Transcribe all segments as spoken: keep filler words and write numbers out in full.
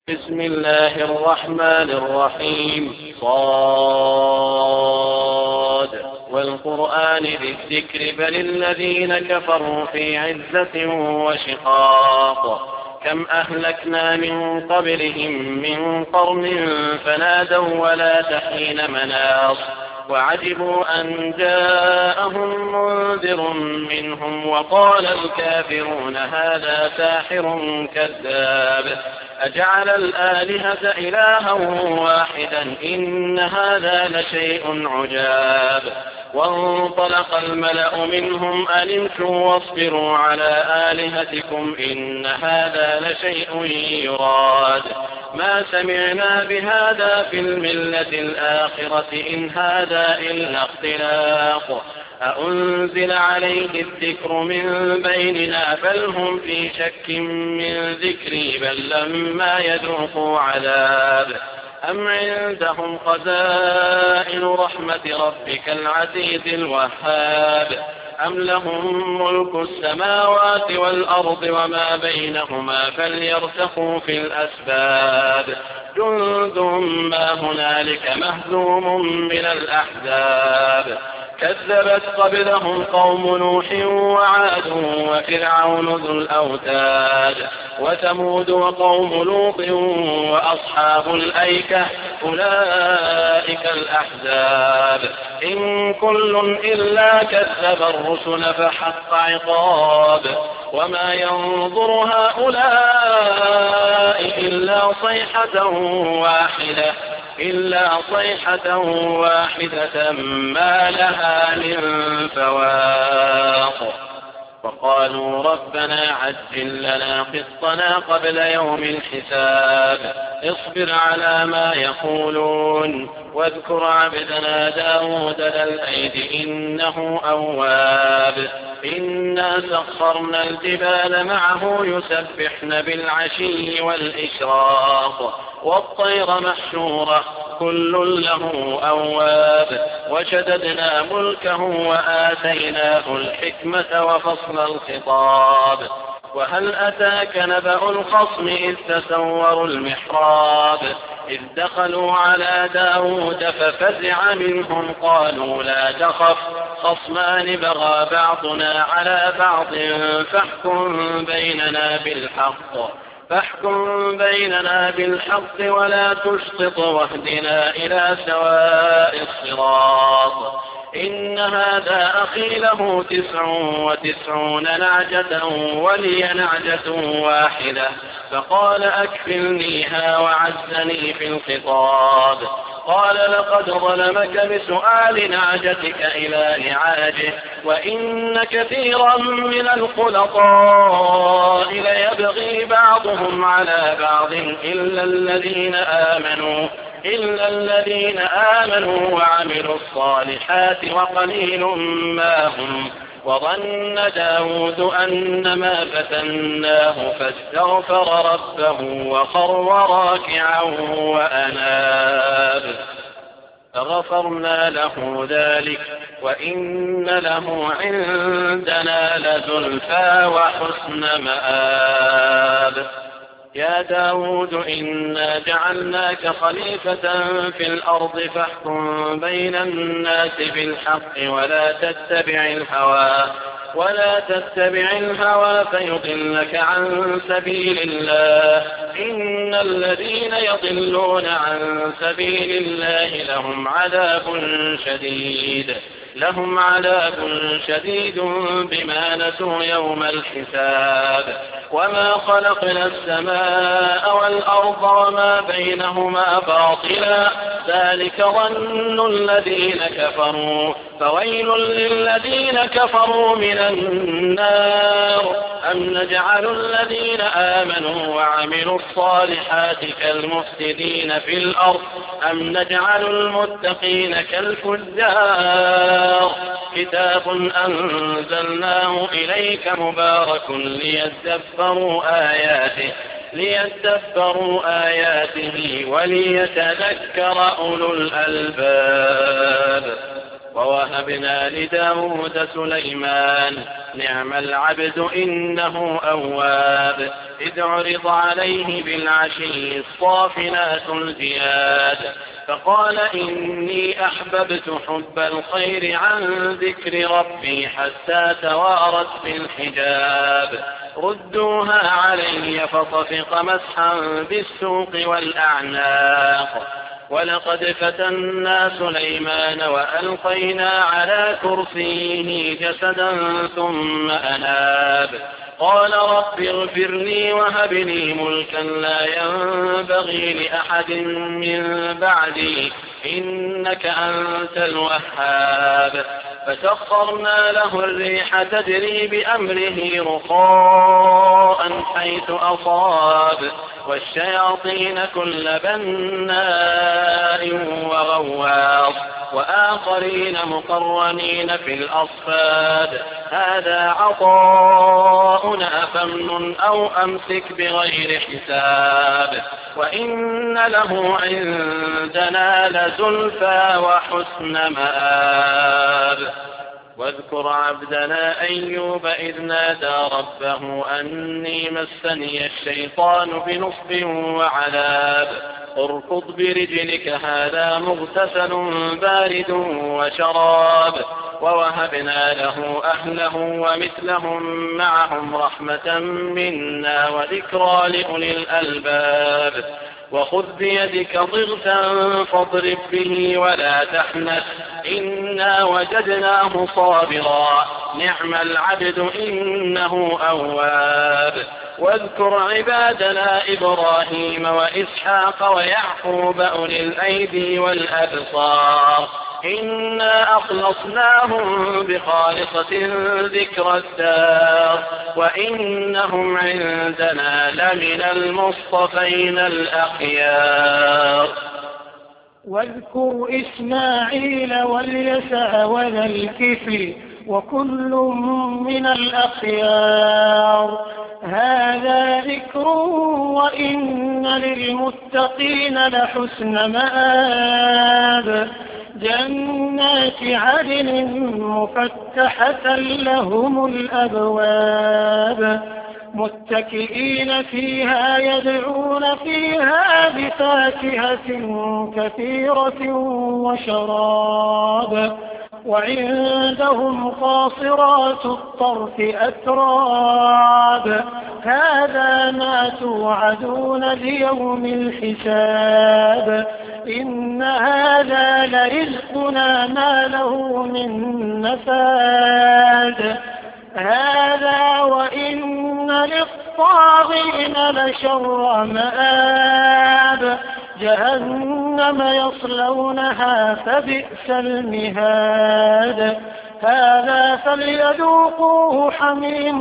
بسم الله الرحمن الرحيم. صاد والقرآن ذي الذكر بل الذين كفروا في عزة وشقاق. كم أهلكنا من قبلهم من قرن فنادوا ولا تحين مناص وعجبوا أن جاءهم منذر منهم وقال الكافرون هذا ساحر كذاب أجعل الآلهة إلها واحدا إن هذا لشيء عجاب. وانطلق الملأ منهم أن امشوا واصبروا على آلهتكم إن هذا لشيء يراد ما سمعنا بهذا في الملة الآخرة إن هذا إلا اختلاق أأنزل عليه الذكر من بيننا بل هم في شك من ذكري بل لما يذوقوا عذاب أم عندهم خزائن رحمة ربك العزيز الوهاب أم لهم ملك السماوات والأرض وما بينهما فليرتقوا في الأسباب جند ما هنالك مهزوم من الأحزاب كذبت قبلهم قوم نوح وعاد وفرعون ذو الأوتاد وثمود وقوم لوط وأصحاب الأيكة أولئك الأحزاب إن كل إلا كذب الرسل فحق عقاب وما ينظر هؤلاء إلا صيحة واحدة إلا صيحة واحدة ما لها من فواق وقالوا ربنا عجل لنا قسطنا قبل يوم الحساب اصبر على ما يقولون واذكر عبدنا داود ذا الأيد إنه أواب إنا سخرنا الجبال معه يسبحن بالعشي والإشراق والطير محشورة كل له أواب وشددنا ملكه وآتيناه الحكمة وفصل الخطاب وهل أتاك نبأ الخصم إذ تسوروا المحراب إذ دخلوا على داود ففزع منهم قالوا لا تخف خصمان بغى بعضنا على بعض فاحكم بيننا بالحق فاحكم بيننا بالحق ولا تشطط واهدنا إلى سواء الصراط إن هذا أخي له تسع وتسعون نعجة ولي نعجة واحدة فقال أكفلنيها وعزني في الخطاب قال لقد ظلمك بسؤال نعجتك إلى نعاجه وإن كثيرا من الخلطاء ليبغي بعضهم على بعض إلا الذين آمنوا إلا الذين آمنوا وعملوا الصالحات وقليل ما هم وظن داود أنما فتناه فاستغفر ربه وخر راكعا وأناب فغفرنا له ذلك وإن له عندنا لزلفى وحسن مآب يا داود إنا جعلناك خليفة في الأرض فاحكم بين الناس بالحق ولا تتبع الهوى ولا تتبع الهوى فيضلك عن سبيل الله إن الذين يضلون عن سبيل الله لهم عذاب شديد لهم عذاب شديد بما نسوا يوم الحساب وما خلقنا السماء والأرض وما بينهما باطلا ذلك ظن الذين كفروا فويل للذين كفروا من النار أم نجعل الذين آمنوا وعملوا الصالحات كالمفسدين في الأرض أم نجعل المتقين كالفجار كتاب أنزلناه إليك مبارك ليدبروا آياته ليدبروا آياته وليتذكر أولو الألباب ووهبنا لداود سليمان نعم العبد إنه أواب إذ عرض عليه بالعشي الصافنات الجياد فقال إني أحببت حب الخير عن ذكر ربي حتى توارت بالحجاب ردوها علي فطفق مسحا بالسوق والأعناق ولقد فتنا سليمان وألقينا على كرسيه جسدا ثم أناب قال رب اغفر لي وهب لي ملكا لا ينبغي لأحد من بعدي إنك أنت الوهاب فسخرنا له الريح تجري بأمره رخاء حيث أصاب والشياطين كل بناء وغواص وآخرين مقرنين في الأصفاد هذا عطاؤنا فامنن أو أمسك بغير حساب وإن له عندنا لزلفى وحسن مآب واذكر عبدنا أيوب إذ نادى ربه أني مسني الشيطان بنصب وعذاب اركض برجلك هذا مغتسل بارد وشراب ووهبنا له أهله ومثلهم معهم رحمة منا وذكرى لأولي الألباب وخذ بيدك ضغثا فاضرب به ولا تحنث إنا وجدناه صابرا نعم العبد إنه أواب واذكر عبادنا إبراهيم وإسحاق ويعقوب أولي الأيدي والأبصار إنا أخلصناهم بخالصة ذكر الدار وإنهم عندنا لمن المصطفين الأخيار واذكر إسماعيل واليسع وذا الكفل وكل من الأخيار هذا ذكر وإن للمتقين لحسن مآب جنات عدن مفتحة لهم الأبواب متكئين فيها يدعون فيها بفاكهة كثيرة وشراب وعندهم قاصرات الطرف أتراب هذا ما توعدون ليوم الحساب إن هذا لرزقنا ما له من نفاد هذا وإن للطاغين لشر مآب جهنم يصلونها فبئس المهاد هذا فليذوقوه حميم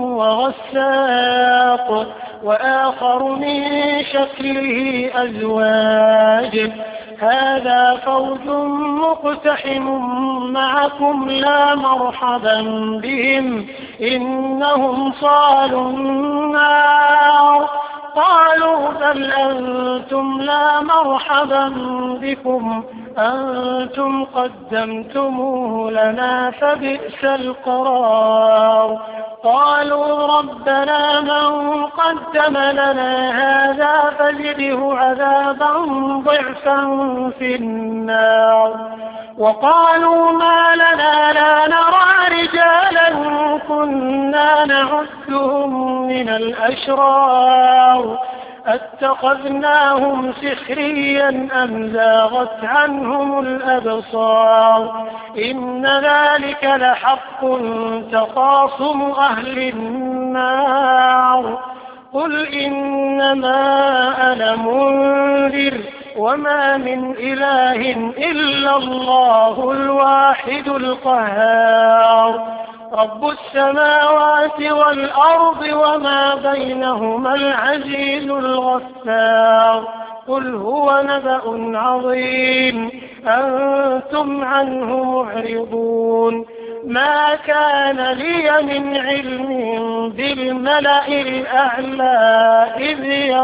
وغساق وآخر من شكله أزواج هذا فوج مقتحم معكم لا مرحبا بهم إنهم صالوا النار قالوا بل أنتم لا مرحبا بكم أنتم قدمتموه لنا فبئس القرار قالوا ربنا من قدم لنا هذا فزده عذابا ضعفا في النار وقالوا ما لنا لا نرى رجالا كنا نعدهم من الأشرار اتخذناهم سخريا أم زاغت عنهم الأبصار إن ذلك لحق تخاصم أهل النار قل إنما أنا منذر وما من إله إلا الله الواحد القهار رب السماوات والأرض وما بينهما العزيز الغفار قل هو نبأ عظيم أنتم عنه معرضون ما كان لي من علم بالملأ الأعلى إذ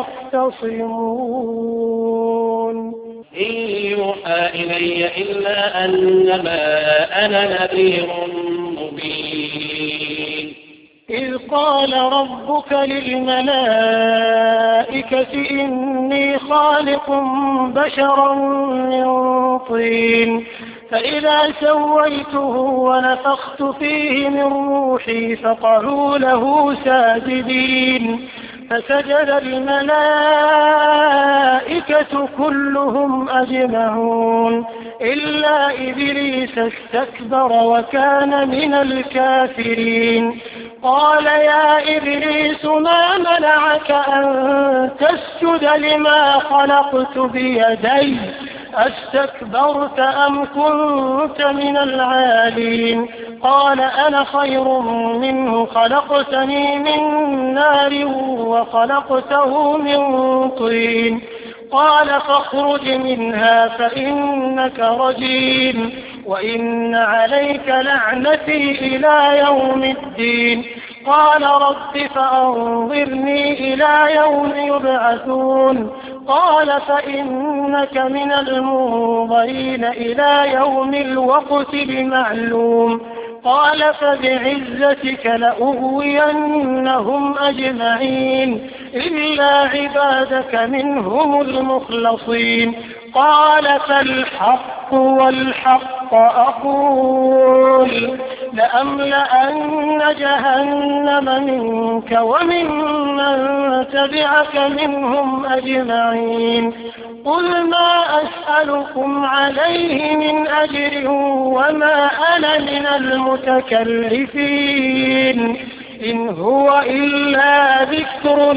يختصمون إن يوحى إلي إلا أنما أنا نذير مبين إذ قال ربك للملائكة إني خالق بشرا من طين فإذا سويته ونفخت فيه من روحي فقعوا له ساجدين فسجد الملائكة كلهم أجمعون إلا إبليس استكبر وكان من الكافرين قال يا إبليس ما منعك أن تسجد لما خلقت بيدي أستكبرت أم كنت من العالين قال أنا خير منه خلقتني من نار وخلقته من طين قال فاخرج منها فإنك رجيم وإن عليك لعنتي إلى يوم الدين قال رب فأنظرني إلى يوم يبعثون قال فإنك من المنظرين إلى يوم الوقت المعلوم قال فبعزتك لأغوينهم أجمعين إلا عبادك منهم المخلصين قال فالحق والحق أقول لأملأن جهنم منك وممن تبعك منهم أجمعين قل ما أسألكم عليه من أجر وما أنا من المتكلفين إن هو إلا ذكر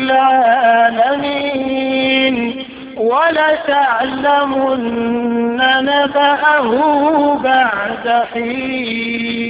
للعالمين ولتعلمن نبأه بعد حين.